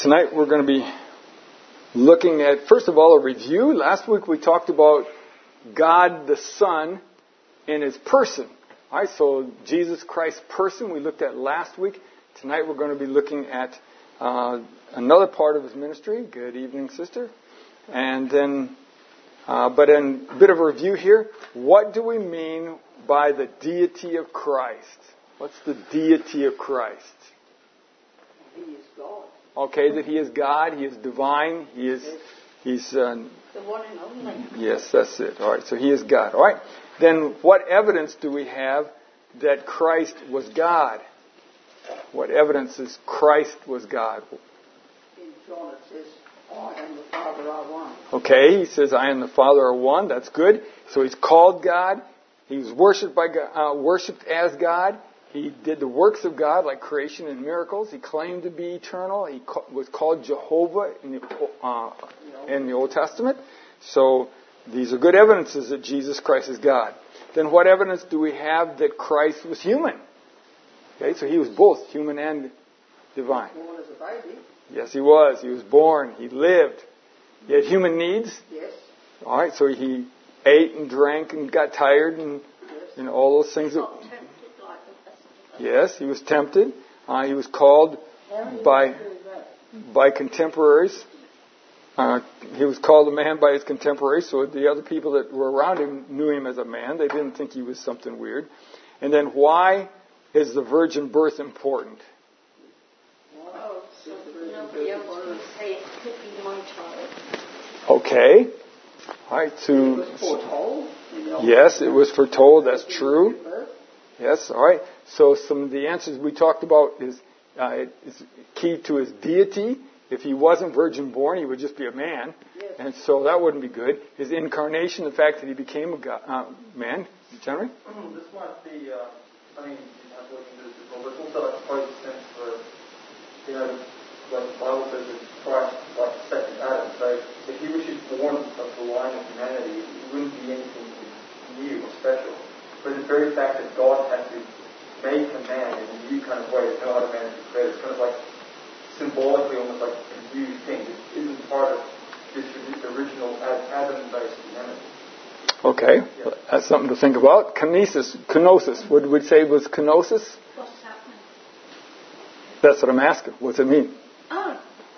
Tonight we're going to be looking at, first of all, a review. Last week we talked about God the Son in His person. All right, so Jesus Christ's person we looked at last week. Tonight we're going to be looking at another part of His ministry. Good evening, sister. And then, but in a bit of a review here, what do we mean by the deity of Christ? What's the deity of Christ? He is God. Okay, that He is God, He is divine, He's the one and only. Yes, that's it. All right, so He is God. All right, then what evidence do we have that Christ was God? What evidence is Christ was God? In John it says, I and the Father are one. Okay, He says, I and the Father are one. That's good. So He's called God. He was worshipped by God, worshipped as God. He did the works of God, like creation and miracles. He claimed to be eternal. He was called Jehovah in the Old Testament. So these are good evidences that Jesus Christ is God. Then what evidence do we have that Christ was human? Okay, so He was both human and divine. Born as a baby. Yes, He was. He was born. He lived. He had human needs. Yes. All right, so He ate and drank and got tired and all those things. Yes, He was tempted. He was called by contemporaries. He was called a man by his contemporaries, so the other people that were around Him knew Him as a man. They didn't think He was something weird. And then why is the virgin birth important? Nobody else would say it could be my child. Okay. All right, It was foretold. Yes, it was foretold. That's true. Yes, all right. So some of the answers we talked about is key to His deity. If He wasn't virgin born, He would just be a man. Yes. And so that wouldn't be good. His incarnation, the fact that He became a man, Henry? This might be, I mean, I've looked into this before, but it's also, I suppose, a sense for, like the Bible says that Christ, like the second Adam. So if He was just born of the line of humanity, it wouldn't be anything new or special. But the very fact that God had to make a man in a new kind of way, there's no other man to create. It's kind of like symbolically almost like a new thing. It isn't part of this original Adam-based humanity. Okay, that's something to think about. Kenosis. What would we say was kenosis? What's happening? That's what I'm asking. What's it mean? Oh.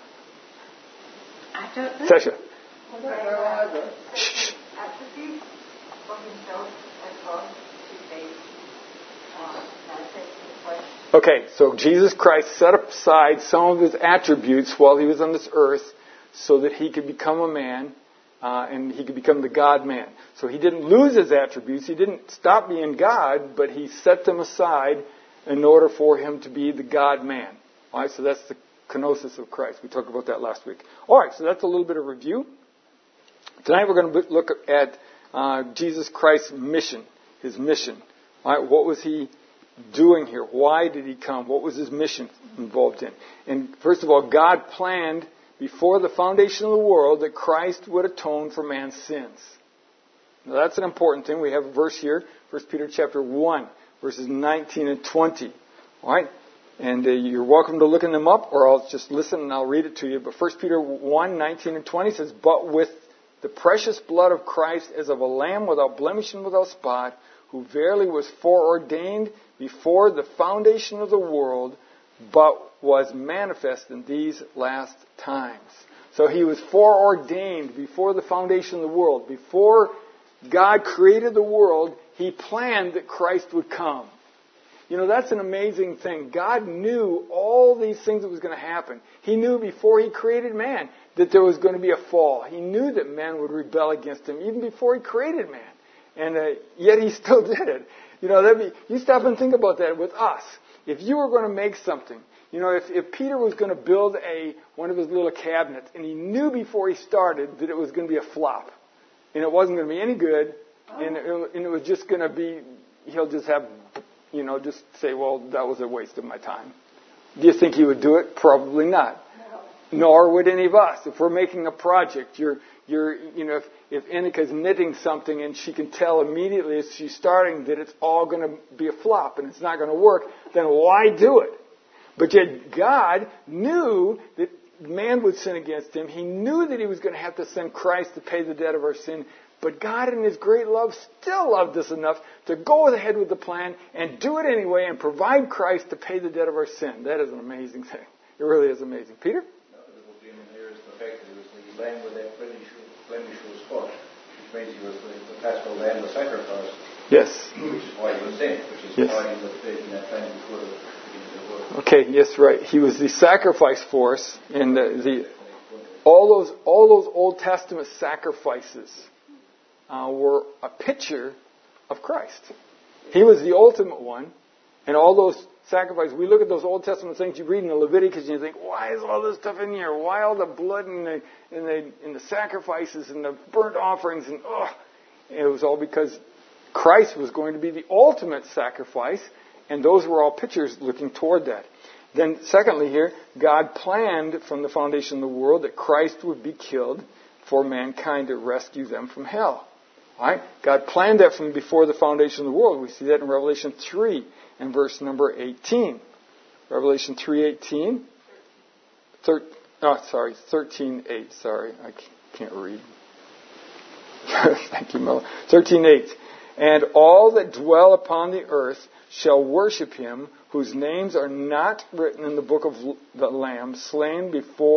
I don't know. Sasha. I don't know either. Shh. Attribute from Himself as God to be manifest in the flesh. Okay, so Jesus Christ set aside some of His attributes while He was on this earth so that He could become a man and He could become the God-man. So He didn't lose His attributes. He didn't stop being God, but He set them aside in order for Him to be the God-man. All right, so that's the kenosis of Christ. We talked about that last week. All right, so that's a little bit of review. Tonight we're going to look at Jesus Christ's mission, His mission. All right, what was He doing here? Why did He come? What was His mission involved in? And first of all, God planned before the foundation of the world that Christ would atone for man's sins. Now that's an important thing. We have a verse here, 1 Peter chapter 1, verses 19 and 20. All right? And you're welcome to looking them up, or I'll just listen and I'll read it to you. But 1 Peter 1, 19 and 20 says, But with the precious blood of Christ as of a lamb without blemish and without spot, who verily was foreordained before the foundation of the world, but was manifest in these last times. So He was foreordained before the foundation of the world. Before God created the world, He planned that Christ would come. That's an amazing thing. God knew all these things that was going to happen. He knew before He created man that there was going to be a fall. He knew that man would rebel against Him even before He created man. And yet He still did it. You stop and think about that with us. If you were going to make something, if Peter was going to build one of his little cabinets, and he knew before he started that it was going to be a flop, and it wasn't going to be any good, and it was just going to be, he'll just have, just say, well, that was a waste of my time. Do you think he would do it? Probably not. No. Nor would any of us. If we're making a project, if Annika's knitting something and she can tell immediately as she's starting that it's all going to be a flop and it's not going to work, then why do it? But yet God knew that man would sin against him. He knew that he was going to have to send Christ to pay the debt of our sin. But God, in His great love, still loved us enough to go ahead with the plan and do it anyway and provide Christ to pay the debt of our sin. That is an amazing thing. It really is amazing. Peter? Here is the fact that he was the lamb without blemish or spot, which means he was the paschal lamb, the sacrifice. Yes. Which is why he was sent, which is why he was in that plan before the beginning of the world. Okay, yes, right. He was the sacrifice for us, and all those Old Testament sacrifices were a picture of Christ. He was the ultimate one, and all those sacrifices. We look at those Old Testament things you read in the Leviticus, and you think, why is all this stuff in here? Why all the blood and the sacrifices and the burnt offerings? And it was all because Christ was going to be the ultimate sacrifice, and those were all pictures looking toward that. Then, secondly, here, God planned from the foundation of the world that Christ would be killed for mankind to rescue them from hell. All right? God planned that from before the foundation of the world. We see that in Revelation 3 and verse number 18. Revelation 3:18. 13:8. Sorry, I can't read. Thank you, Mel. 13:8. And all that dwell upon the earth shall worship Him, whose names are not written in the book of the Lamb, slain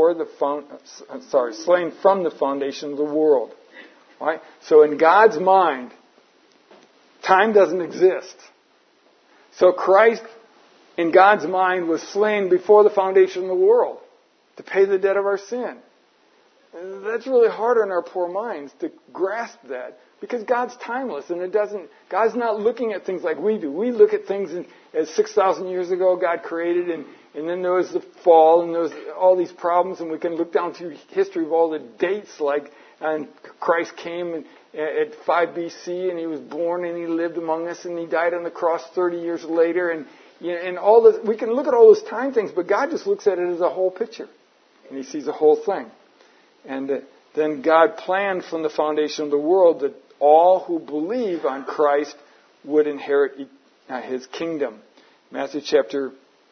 from the foundation of the world. All right? So in God's mind, time doesn't exist. So Christ, in God's mind, was slain before the foundation of the world to pay the debt of our sin. And that's really hard on our poor minds to grasp that, because God's timeless, and God's not looking at things like we do. We look at things as 6,000 years ago God created, and then there was the fall, and there was all these problems, and we can look down through history of all the dates, like, and Christ came at 5 BC, and He was born, and He lived among us, and He died on the cross 30 years later, and all this. We can look at all those time things, but God just looks at it as a whole picture, and He sees the whole thing. And then God planned from the foundation of the world that all who believe on Christ would inherit His kingdom. Matthew chapter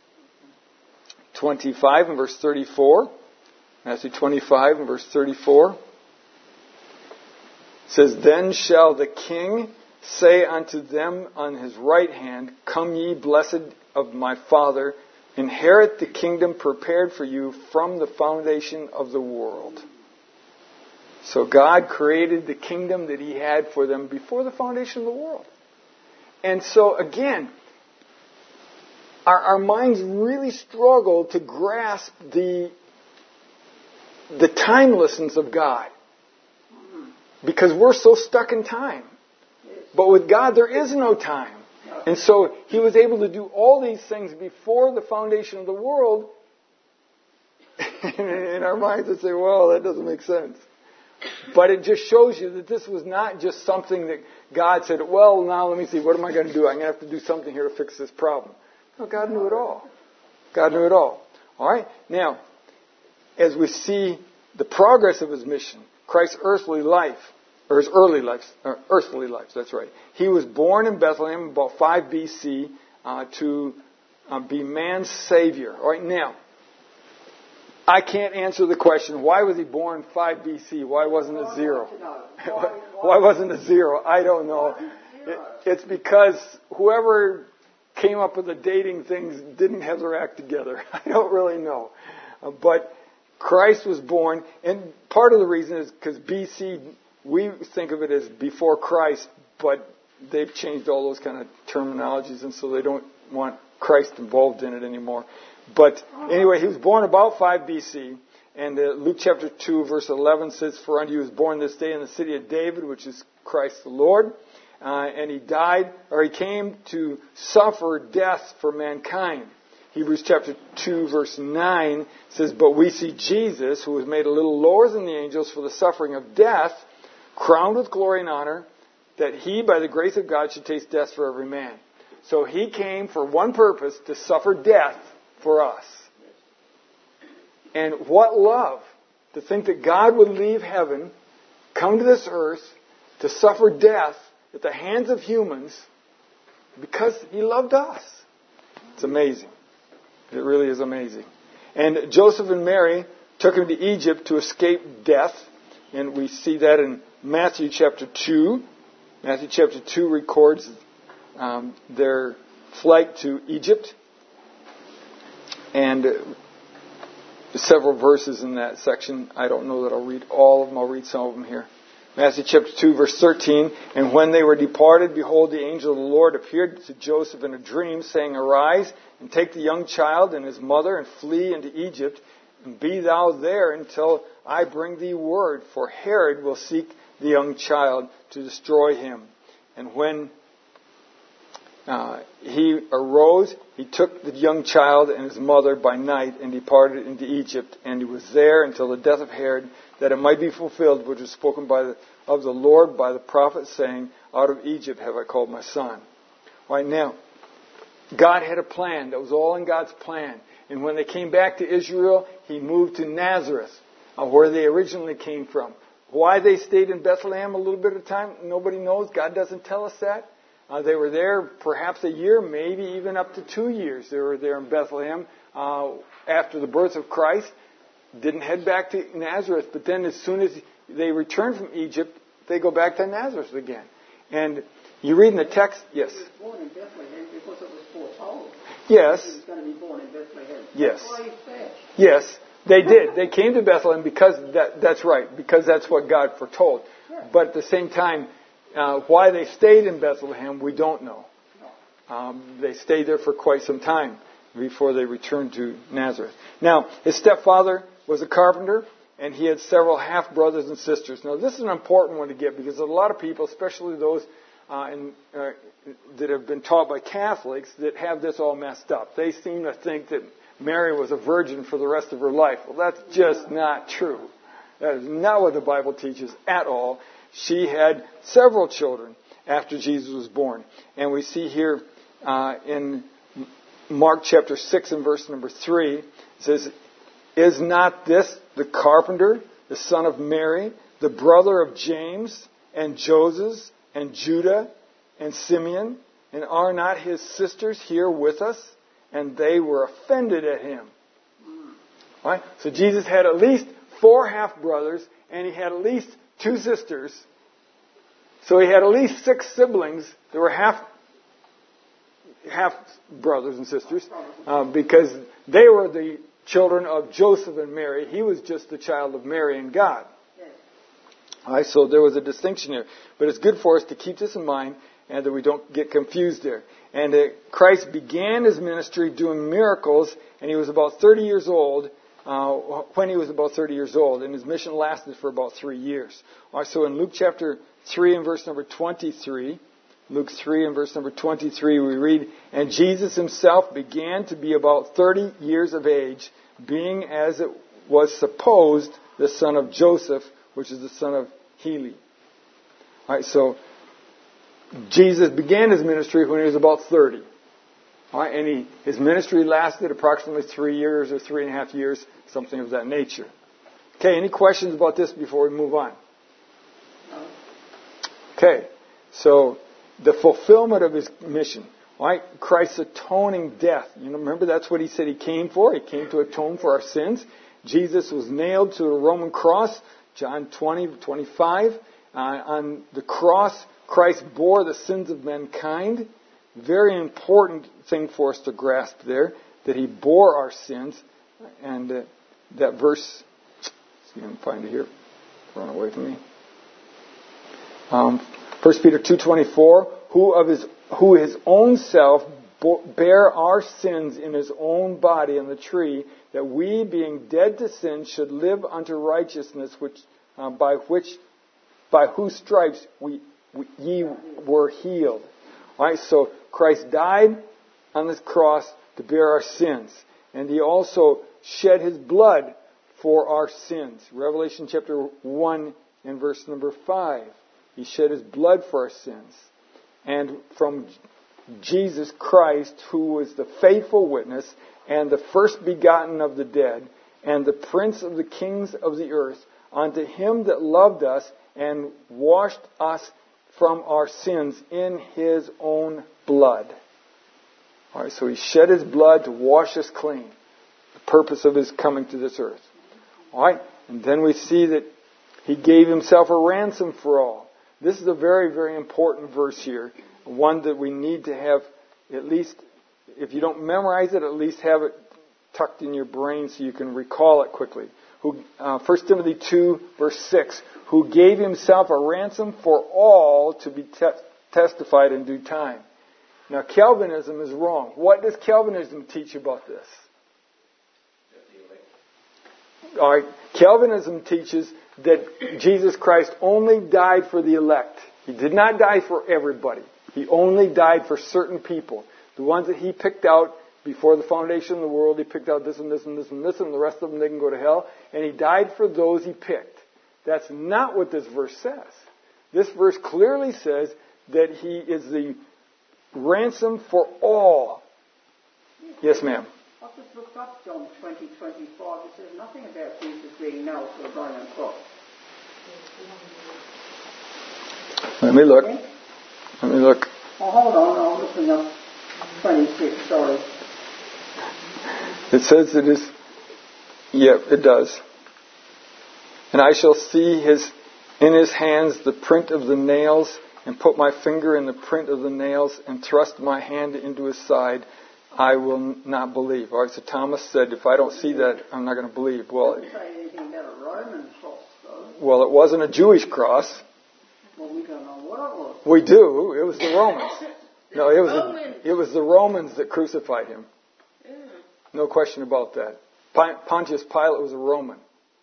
25 and verse 34. Matthew 25 and verse 34. It says, Then shall the King say unto them on His right hand, Come ye, blessed of my Father, inherit the kingdom prepared for you from the foundation of the world. So God created the kingdom that He had for them before the foundation of the world. And so, again, our minds really struggle to grasp the timelessness of God, because we're so stuck in time. But with God, there is no time. And so He was able to do all these things before the foundation of the world. In our minds, we say, well, that doesn't make sense. But it just shows you that this was not just something that God said, well, now let me see, what am I going to do? I'm going to have to do something here to fix this problem. No, God knew it all. God knew it all. All right? Now, as we see the progress of His mission, Christ's earthly life, that's right. He was born in Bethlehem about 5 BC to be man's Savior. All right, now, I can't answer the question, why was He born 5 BC? Why wasn't it 0? Why wasn't it 0? I don't know. It's because whoever came up with the dating things didn't have their act together. I don't really know. But Christ was born, and part of the reason is because BC, we think of it as before Christ, but they've changed all those kind of terminologies, and so they don't want Christ involved in it anymore. But anyway, He was born about 5 BC, and Luke chapter 2, verse 11 says, For unto you is born this day in the city of David, which is Christ the Lord, and He came to suffer death for mankind. Hebrews chapter 2, verse 9 says, But we see Jesus, who was made a little lower than the angels for the suffering of death, crowned with glory and honor, that He, by the grace of God, should taste death for every man. So He came for one purpose, to suffer death for us. And what love, to think that God would leave heaven, come to this earth, to suffer death at the hands of humans, because He loved us. It's amazing. It really is amazing. And Joseph and Mary took him to Egypt to escape death. And we see that in Matthew chapter 2. Matthew chapter 2 records their flight to Egypt. And several verses in that section. I don't know that I'll read all of them. I'll read some of them here. Matthew chapter 2, verse 13. And when they were departed, behold, the angel of the Lord appeared to Joseph in a dream, saying, Arise, and take the young child and his mother, and flee into Egypt, and be thou there until I bring thee word, for Herod will seek the young child to destroy him. And when he arose, he took the young child and his mother by night and departed into Egypt. And he was there until the death of Herod, that it might be fulfilled, which was spoken of the Lord by the prophet, saying, Out of Egypt have I called my son. Right now, God had a plan. That was all in God's plan. And when they came back to Israel, he moved to Nazareth, where they originally came from. Why they stayed in Bethlehem a little bit of time, nobody knows. God doesn't tell us that. They were there perhaps a year, maybe even up to 2 years. They were there in Bethlehem after the birth of Christ. Didn't head back to Nazareth, but then as soon as they returned from Egypt, they go back to Nazareth again. And you read in the text, yes? He was born in Bethlehem because it was foretold. Yes. He was going to be born in Bethlehem. Yes. That's why he's there. Yes, they did. They came to Bethlehem because that's right, because that's what God foretold. Yeah. But at the same time, why they stayed in Bethlehem, we don't know. They stayed there for quite some time before they returned to Nazareth. Now, his stepfather was a carpenter, and he had several half-brothers and sisters. Now, this is an important one to get because a lot of people, especially those that have been taught by Catholics, that have this all messed up. They seem to think that Mary was a virgin for the rest of her life. Well, that's just not true. That is not what the Bible teaches at all. She had several children after Jesus was born. And we see here in Mark chapter 6 and verse number 3, it says, Is not this the carpenter, the son of Mary, the brother of James and Joseph and Judah and Simeon? And are not his sisters here with us? And they were offended at him. All right? So Jesus had at least 4 half-brothers, and he had at least 2 sisters. So he had at least 6 siblings that were half brothers and sisters, because they were the children of Joseph and Mary. He was just the child of Mary and God. Yes. All right, so there was a distinction here. But it's good for us to keep this in mind and that we don't get confused there. And Christ began his ministry doing miracles, and he was about 30 years old when he was about 30 years old, and his mission lasted for about 3 years. All right, so in Luke chapter 3 and verse number 23, Luke 3 and verse number 23, we read, And Jesus himself began to be about 30 years of age, being as it was supposed the son of Joseph, which is the son of Heli. All right, so Jesus began his ministry when he was about 30. All right, and his ministry lasted approximately 3 years or 3.5 years, something of that nature. Okay, any questions about this before we move on? No. Okay, so the fulfillment of his mission. All right, Christ's atoning death. You know, remember that's what he said he came for. He came to atone for our sins. Jesus was nailed to a Roman cross, John 20:25. On the cross, Christ bore the sins of mankind. Very important thing for us to grasp there, that he bore our sins. And that verse, see if I can find it here. Run away from me. 1 Peter 2:24, who his own self bare our sins in his own body on the tree, that we, being dead to sin, should live unto righteousness, by whose stripes ye were healed. All right, so Christ died on this cross to bear our sins, and he also shed his blood for our sins. Revelation chapter 1 and verse number 5. He shed his blood for our sins. And from Jesus Christ, who was the faithful witness and the first begotten of the dead and the prince of the kings of the earth, unto him that loved us and washed us from our sins in his own blood. All right, so he shed his blood to wash us clean. The purpose of his coming to this earth. All right? And then we see that he gave himself a ransom for all. This is a very, very important verse here. One that we need to have at least, if you don't memorize it, at least have it tucked in your brain so you can recall it quickly. 1 Timothy 2, verse 6, who gave himself a ransom for all to be testified in due time. Now, Calvinism is wrong. What does Calvinism teach about this? All right, Calvinism teaches that Jesus Christ only died for the elect. He did not die for everybody. He only died for certain people. The ones that he picked out before the foundation of the world, he picked out this and this and this and this, and the rest of them, they can go to hell. And he died for those he picked. That's not what this verse says. This verse clearly says that he is the ransom for all. Yes, ma'am. I've just looked up John 20:25. It says nothing about Jesus being nailed to a Roman cross. Let me look. Let me look. Oh, hold on. I'm looking up 26. Sorry. It says it is. Yep, it does. And I shall see in his hands the print of the nails, and put my finger in the print of the nails, and thrust my hand into his side. I will not believe. All right, so Thomas said, if I don't see that, I'm not going to believe. Well, It doesn't say anything about a Roman cross, though. well, it wasn't a Jewish cross. Well, we don't know what it was. We do. It was the Romans. No, it was the Romans that crucified him. No question about that. Pontius Pilate was a Roman.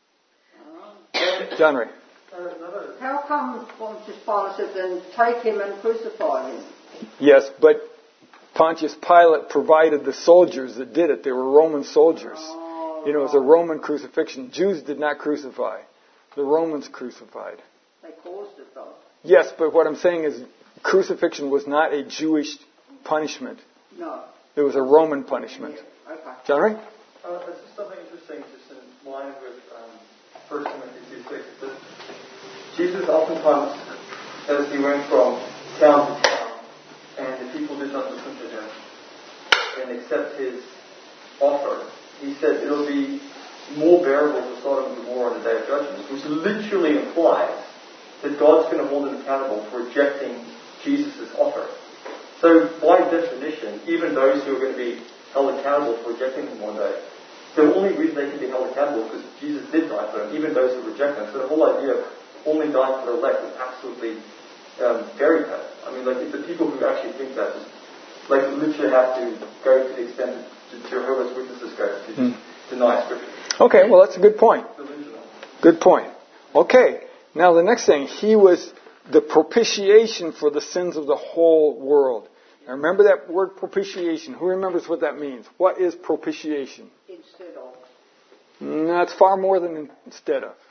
John Ray. How come Pontius Pilate said then take him and crucify him? Yes, but Pontius Pilate provided the soldiers that did it. They were Roman soldiers. It was a Roman crucifixion. Jews did not crucify. The Romans crucified. They caused it, though. Yes, but what I'm saying is crucifixion was not a Jewish punishment. No. It was a Roman punishment. Yeah. Okay. John Ray? It's just something interesting, just in line with 1 Timothy 2:6. That Jesus oftentimes, as he went from town to town, and the people did not listen to him and accept his offer, he said it'll be more bearable for Sodom and Gomorrah on the day of judgment, which literally implies that God's going to hold them accountable for rejecting Jesus' offer. So by definition, even those who are going to be held accountable for rejecting him one day, the only reason they can be held accountable is because Jesus did die for them, even those who reject him. So the whole idea of only dying for the elect is absolutely very bad. I mean, like, the people who actually think that just, like, literally have to go to the extent that Jehovah's Witnesses go to deny Scripture. Okay, well, that's a good point. Good point. Okay, now the next thing, he was the propitiation for the sins of the whole world. Now remember that word propitiation. Who remembers what that means? What is propitiation? Instead of. That's far more than instead of.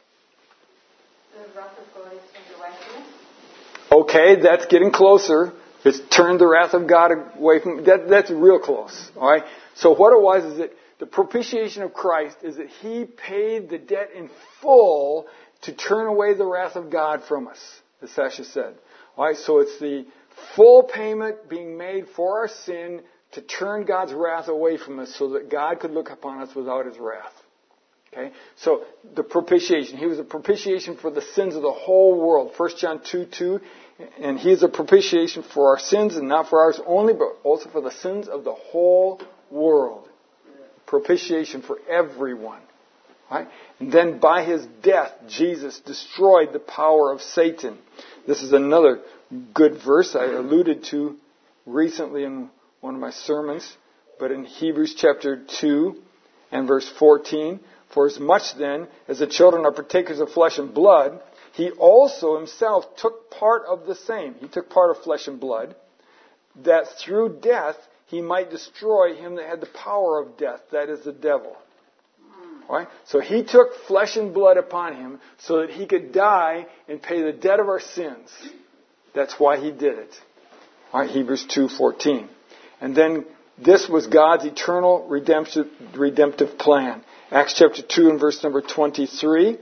The wrath of God is turned away from us. Okay, that's getting closer. It's turned the wrath of God away from that's real close. All right. So what it was is that the propitiation of Christ is that he paid the debt in full to turn away the wrath of God from us, as Sasha said. All right. So it's the full payment being made for our sin to turn God's wrath away from us, so that God could look upon us without his wrath. Okay, so the propitiation. He was a propitiation for the sins of the whole world. 1 John 2:2, and he is a propitiation for our sins, and not for ours only, but also for the sins of the whole world. Propitiation for everyone. Right? And then by his death, Jesus destroyed the power of Satan. This is another good verse I alluded to recently in one of my sermons, but in Hebrews chapter 2 and verse 14, for as much then as the children are partakers of flesh and blood, he also himself took part of the same. He took part of flesh and blood, that through death he might destroy him that had the power of death, that is the devil. All right? So he took flesh and blood upon him so that he could die and pay the debt of our sins. That's why he did it. All right, Hebrews 2:14. And then this was God's eternal redemptive plan. Acts chapter 2 and verse number 23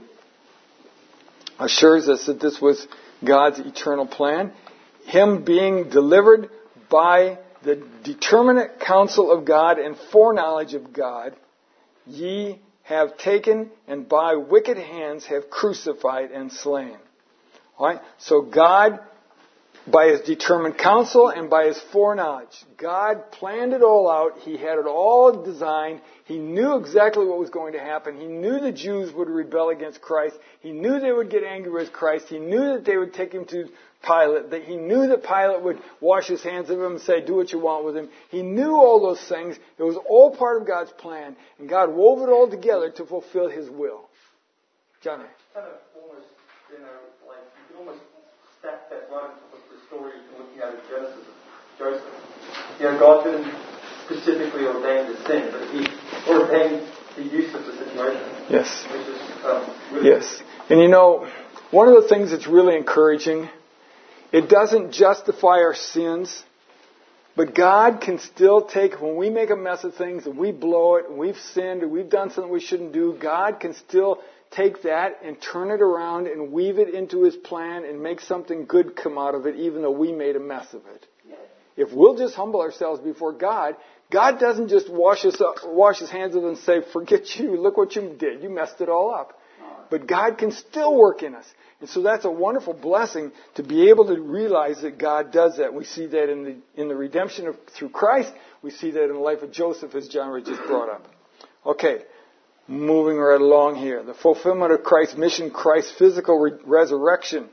assures us that this was God's eternal plan. Him being delivered by the determinate counsel of God and foreknowledge of God, ye have taken and by wicked hands have crucified and slain. All right? So God, by His determined counsel and by His foreknowledge, God planned it all out. He had it all designed. He knew exactly what was going to happen. He knew the Jews would rebel against Christ. He knew they would get angry with Christ. He knew that they would take Him to Pilate. That he knew that Pilate would wash his hands of him and say, do what you want with him. He knew all those things. It was all part of God's plan. And God wove it all together to fulfill His will. Johnny. Kind of almost, like you can almost stack that right on top of the story you're looking at in Genesis of Joseph. God didn't specifically ordain the sin, but He ordained the use of the situation. Yes. Which is really yes. And one of the things that's really encouraging, it doesn't justify our sins, but God can still take, when we make a mess of things and we blow it and we've sinned and we've done something we shouldn't do, God can still take that and turn it around and weave it into His plan and make something good come out of it, even though we made a mess of it. If we'll just humble ourselves before God, God doesn't just wash His hands of us and say, forget you, look what you did, you messed it all up. But God can still work in us. And so that's a wonderful blessing to be able to realize that God does that. We see that in the redemption through Christ. We see that in the life of Joseph, as John Ray just brought up. Okay, moving right along here. The fulfillment of Christ's mission, Christ's physical resurrection.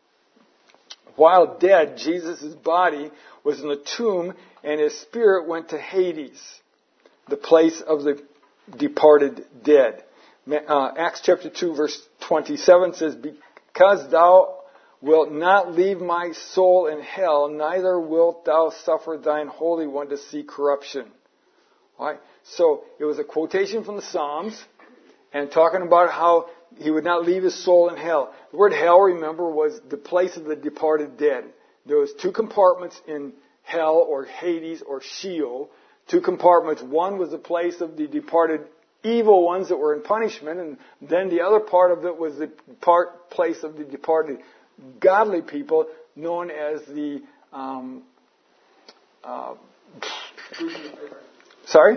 While dead, Jesus' body was in the tomb and His spirit went to Hades, the place of the departed dead. Acts chapter 2 verse 27 says, because thou wilt not leave my soul in hell, neither wilt thou suffer thine Holy One to see corruption. All right? So it was a quotation from the Psalms and talking about how He would not leave His soul in hell. The word hell, remember, was the place of the departed dead. There was two compartments in hell or Hades or Sheol. Two compartments. One was the place of the departed evil ones that were in punishment, and then the other part of it was the place of the departed godly people, known as the sorry?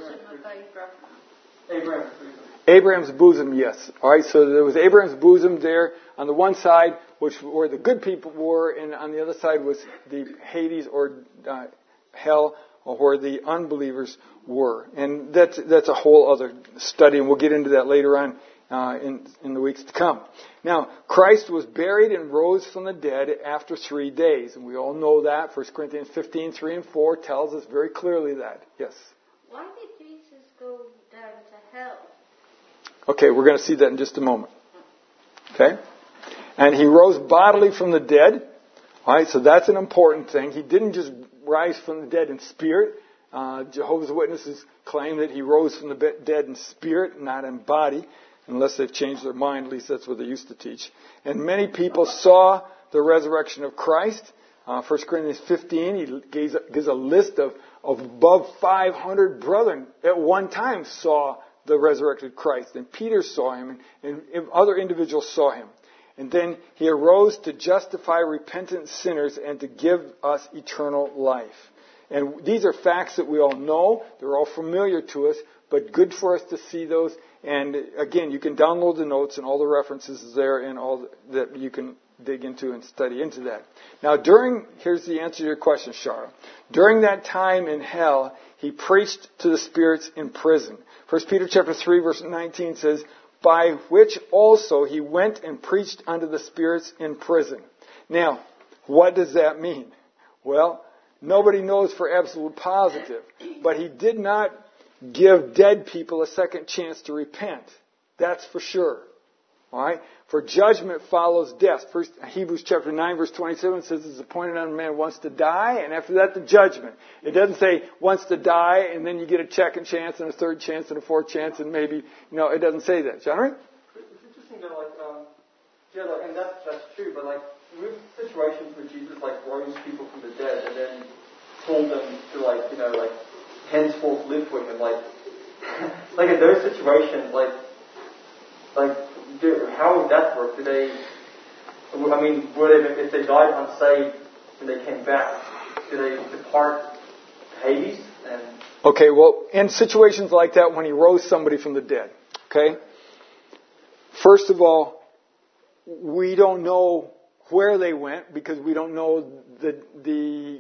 Abraham's bosom, yes. All right, so there was Abraham's bosom there on the one side, which where the good people were, and on the other side was the Hades or hell, or where the unbelievers were. And that's a whole other study, and we'll get into that later on in the weeks to come. Now, Christ was buried and rose from the dead after 3 days. And we all know that. 1 Corinthians 15, 3 and 4 tells us very clearly that. Yes? Why did Jesus go down to hell? Okay, we're going to see that in just a moment. Okay? And He rose bodily from the dead. All right, so that's an important thing. He didn't just rise from the dead in spirit. Jehovah's Witnesses claim that He rose from the dead in spirit, not in body, unless they've changed their mind. At least that's what they used to teach. And many people saw the resurrection of Christ. 1 Corinthians 15, he gives a list of above 500 brethren at one time saw the resurrected Christ. And Peter saw Him, and other individuals saw Him. And then He arose to justify repentant sinners and to give us eternal life. And these are facts that we all know. They're all familiar to us, but good for us to see those. And again, you can download the notes and all the references there and all that you can dig into and study into that. Now, here's the answer to your question, Shara. During that time in hell, He preached to the spirits in prison. 1 Peter chapter 3, verse 19 says, by which also He went and preached unto the spirits in prison. Now, what does that mean? Well, nobody knows for absolute positive, but He did not give dead people a second chance to repent. That's for sure. All right? For judgment follows death. First, Hebrews chapter 9, verse 27 says it's appointed on a man once to die, and after that, the judgment. It doesn't say once to die, and then you get a second chance, and a third chance, and a fourth chance, and maybe, it doesn't say that. John Ray? It's interesting that, and that's true, but with situations where Jesus, rose people from the dead, and then told them to, henceforth live with Him, in those situations, how would that work? Would they, if they died unsaved and they came back, do they depart Hades? Okay, well, in situations like that, when He rose somebody from the dead, Okay? First of all, we don't know where they went because we don't know the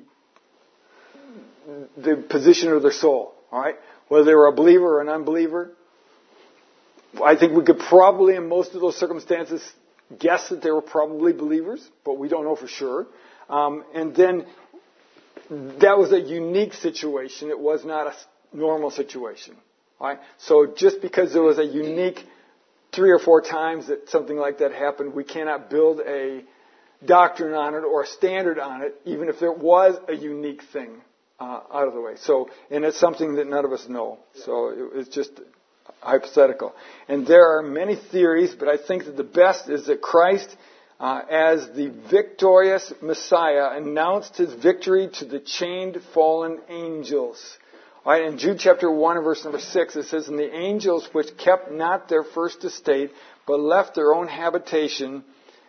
position of their soul. All right? Whether they were a believer or an unbeliever. I think we could probably, in most of those circumstances, guess that they were probably believers, but we don't know for sure. And then that was a unique situation. It was not a normal situation. All right? So just because there was a unique 3 or 4 times that something like that happened, we cannot build a doctrine on it or a standard on it, even if there was a unique thing out of the way. So, and it's something that none of us know. So it's just hypothetical. And there are many theories, but I think that the best is that Christ, as the victorious Messiah, announced his victory to the chained fallen angels. All right, in Jude chapter 1 and verse number 6, it says, "And the angels which kept not their first estate, but left their own habitation,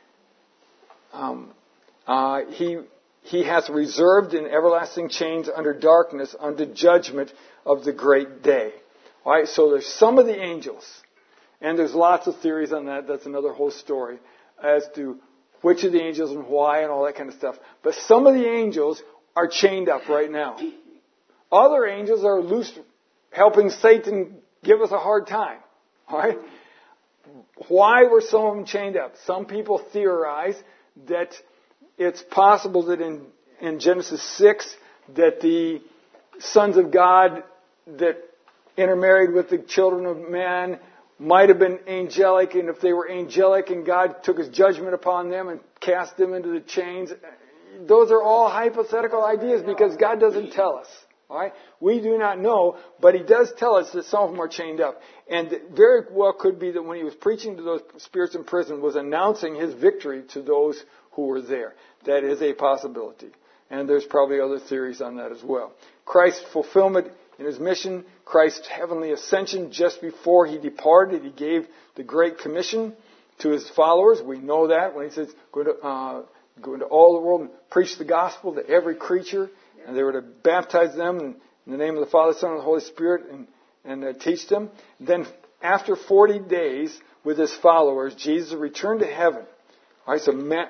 he hath reserved in everlasting chains under darkness, unto judgment of the great day." All right, so there's some of the angels, and there's lots of theories on that. That's another whole story as to which of the angels and why and all that kind of stuff. But some of the angels are chained up right now. Other angels are loose, helping Satan give us a hard time. All right? Why were some of them chained up? Some people theorize that it's possible that in Genesis 6 that the sons of God that intermarried with the children of man might have been angelic, and if they were angelic and God took his judgment upon them and cast them into the chains, those are all hypothetical ideas because God doesn't tell us. All right? We do not know, but he does tell us that some of them are chained up. And it very well could be that when he was preaching to those spirits in prison, was announcing his victory to those who were there. That is a possibility. And there's probably other theories on that as well. Christ's fulfillment in his mission, Christ's heavenly ascension just before he departed, he gave the Great Commission to his followers. We know that when he says, go into all the world and preach the gospel to every creature. And they were to baptize them in the name of the Father, Son, and the Holy Spirit and teach them. Then after 40 days with his followers, Jesus returned to heaven. All right, so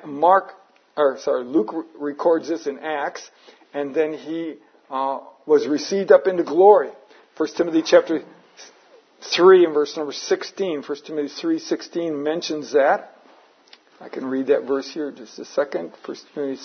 Luke records this in Acts, and then he was received up into glory. 1 Timothy chapter 3 and verse number 16. 1 Timothy 3:16 mentions that. I can read that verse here just a second. 1 Timothy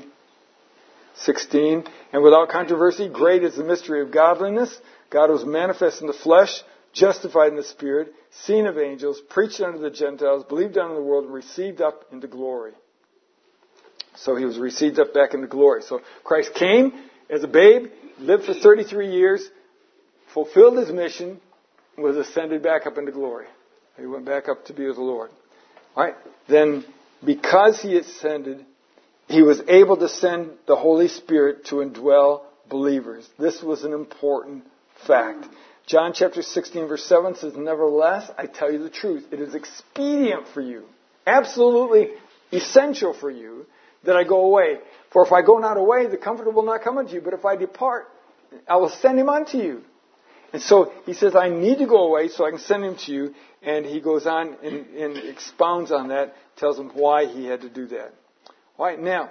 3:16. "And without controversy, great is the mystery of godliness. God was manifest in the flesh, justified in the Spirit, seen of angels, preached unto the Gentiles, believed unto the world, and received up into glory." So he was received up back into glory. So Christ came as a babe, lived for 33 years, fulfilled his mission, was ascended back up into glory. He went back up to be with the Lord. All right. Then, because he ascended, he was able to send the Holy Spirit to indwell believers. This was an important fact. John chapter 16 verse 7 says, "Nevertheless, I tell you the truth. It is expedient for you, absolutely essential for you, that I go away. For if I go not away, the Comforter will not come unto you. But if I depart, I will send him unto you." And so he says, I need to go away so I can send him to you. And he goes on and expounds on that, tells him why he had to do that. All right, now,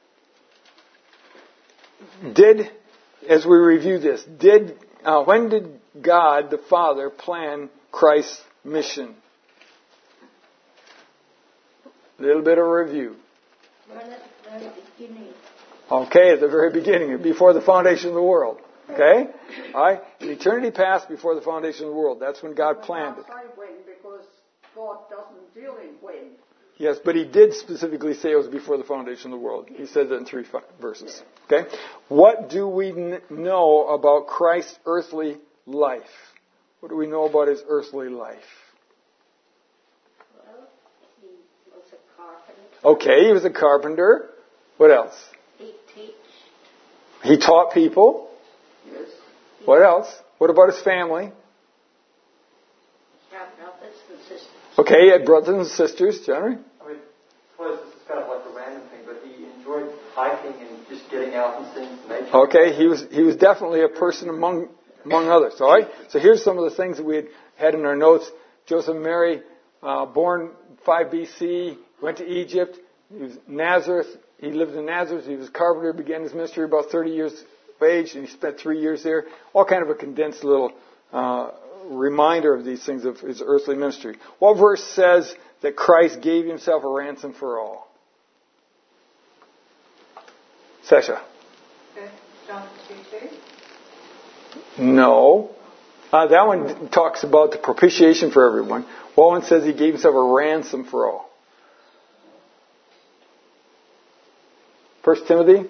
as we review this, when did God the Father plan Christ's mission? A little bit of a review. Right at the very beginning. Okay, at the very beginning, before the foundation of the world. Okay? All right? In eternity past, before the foundation of the world. That's when God planned it. I can't say when because God doesn't deal in when. Yes, but he did specifically say it was before the foundation of the world. He said that in 3 verses. Okay? What do we know about Christ's earthly life? What do we know about his earthly life? Well, he was a carpenter. Okay, he was a carpenter. What else? He teached. He taught people. Yes. What else? What about his family? He had brothers and sisters. Okay, he had brothers and sisters, Jeremy. I mean, I suppose this is kind of like a random thing, but he enjoyed hiking and just getting out and seeing nature. Okay, he was definitely a person among others. All right. So here's some of the things that we had in our notes Joseph and Mary, born 5 BC, went to Egypt. He was Nazareth. He lived in Nazareth. He was a carpenter, began his ministry about 30 years of age, and he spent 3 years there. All kind of a condensed little reminder of these things of his earthly ministry. What verse says that Christ gave himself a ransom for all? Sasha? 1 John 2:2. No. That one talks about the propitiation for everyone. What one says he gave himself a ransom for all? 1 Timothy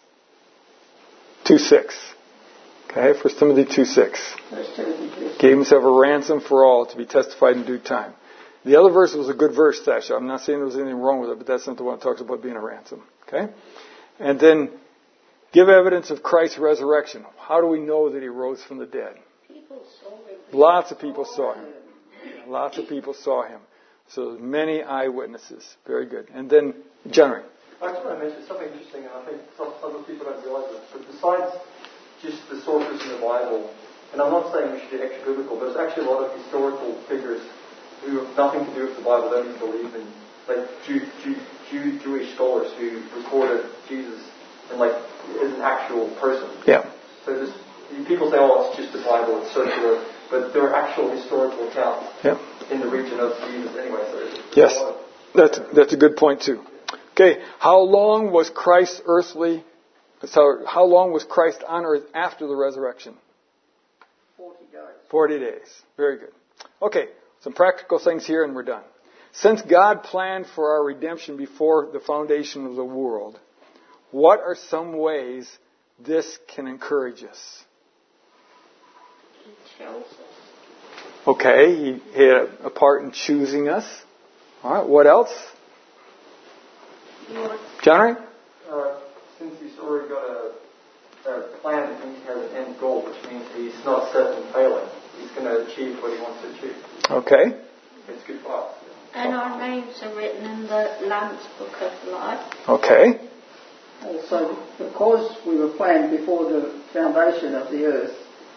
2:6. Okay, 1 Timothy 2:6. Gave himself a ransom for all to be testified in due time. The other verse was a good verse, Sasha. I'm not saying there was anything wrong with it, but that's not the one that talks about being a ransom. Okay? And then, give evidence of Christ's resurrection. How do we know that he rose from the dead? People saw him. Lots of people saw him. Lots of people saw him. So many eyewitnesses. Very good. And then, January. I just want to mention something interesting, and I think some other people don't realize this, but besides just the sources in the Bible, and I'm not saying we should be extra biblical, but there's actually a lot of historical figures who have nothing to do with the Bible, don't even believe in, like Jewish scholars who recorded Jesus and like as an actual person. Yeah. So just people say, oh, it's just the Bible, it's circular, but there are actual historical accounts in the region of Jesus anyway. So yes, that's a good point too. Okay, how long was Christ how long was Christ on earth after the resurrection? 40 days. 40 days. Very good. Okay, some practical things here and we're done. Since God planned for our redemption before the foundation of the world, what are some ways this can encourage us? He chose us. Okay, he had a part in choosing us. All right, what else? Johnny? Since he's already got a plan, it means he has an end goal, which means he's not set in failing. He's going to achieve what he wants to achieve. Okay. It's good for us. And our names are written in the Lamb's Book of Life. Okay. Also, because we were planned before the foundation of the earth,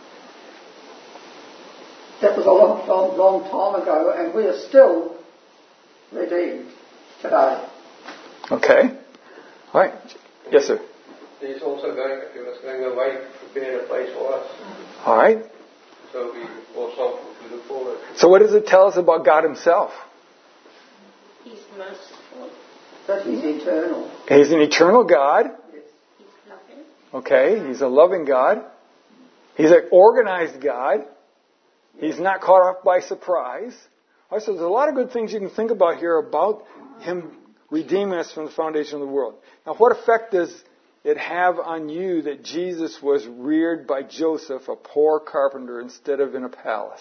that was a long time ago, and we are still redeemed today. Okay. All right. Yes, sir. He's also going away to prepare a place for us. All right. So we also look forward. So what does it tell us about God himself? He's merciful. That he's eternal. He's an eternal God. Yes. He's loving. Okay. He's a loving God. He's an organized God. He's not caught off by surprise. All right, so there's a lot of good things you can think about here about him redeeming us from the foundation of the world. Now, what effect does it have on you that Jesus was reared by Joseph, a poor carpenter, instead of in a palace?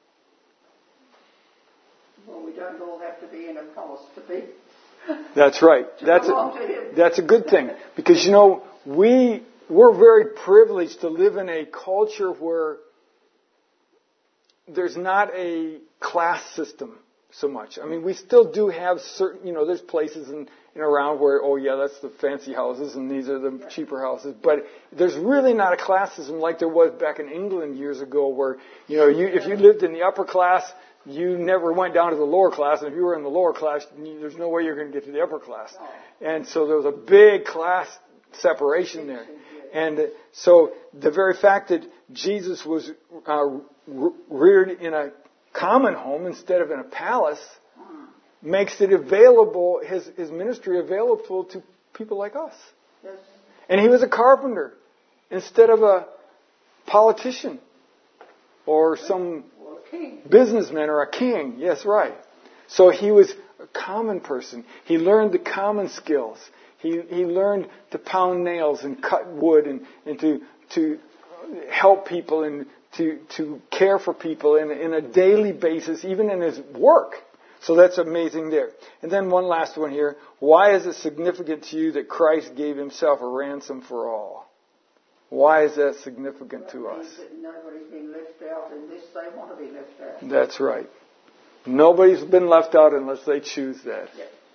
Well, we don't all have to be in a palace to be. That's right. That's a good thing. Because, you know, we're very privileged to live in a culture where there's not a class system so much. I mean, we still do have certain, there's places in around where, oh yeah, that's the fancy houses and these are the cheaper houses. But there's really not a class system like there was back in England years ago where, if you lived in the upper class, you never went down to the lower class. And if you were in the lower class, there's no way you're going to get to the upper class. And so there was a big class separation there. And so the very fact that Jesus was reared in a common home instead of in a palace makes it available, his ministry available to people like us. Yes. And he was a carpenter instead of a politician or some businessman or a king. Yes, right. So he was a common person. He learned the common skills. He learned to pound nails and cut wood and to help people and to care for people in a daily basis, even in his work. So that's amazing there. And then one last one here. Why is it significant to you that Christ gave himself a ransom for all? Why is that significant to us? That nobody's been left out unless they want to be left out. That's right. Nobody's been left out unless they choose that. Yep.